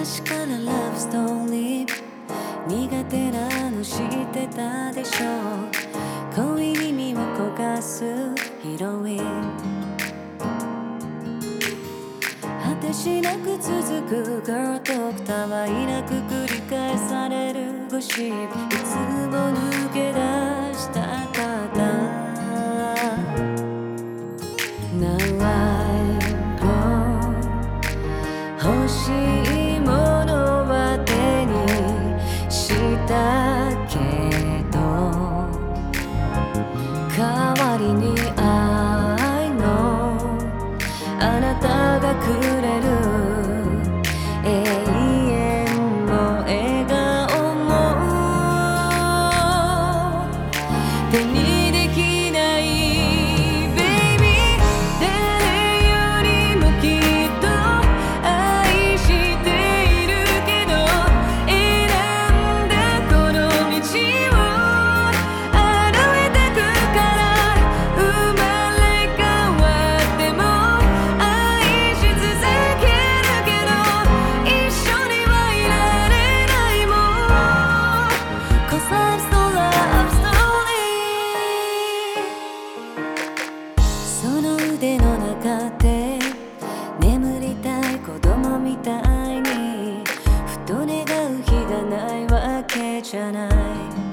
昔からラブストーリー苦手なの知ってたでしょう。恋に身を焦がすヒロイン、果てしなく続く Girl Talk たわいなく繰り返されるゴシップ、いつも抜け出したかった。 Now I know 欲しいものは手にしたけど、代わりに I know あなたがくれる永遠の笑顔も手にできない Baby、 誰よりもきっと愛しているけど、選んだこの道を歩いてくから、生まれ変わっても愛し続けるけど、一緒にはいられないもん Cause I'm so love story。 その腕の中で眠りたい子供みたいにふと願う日がないわけじゃない。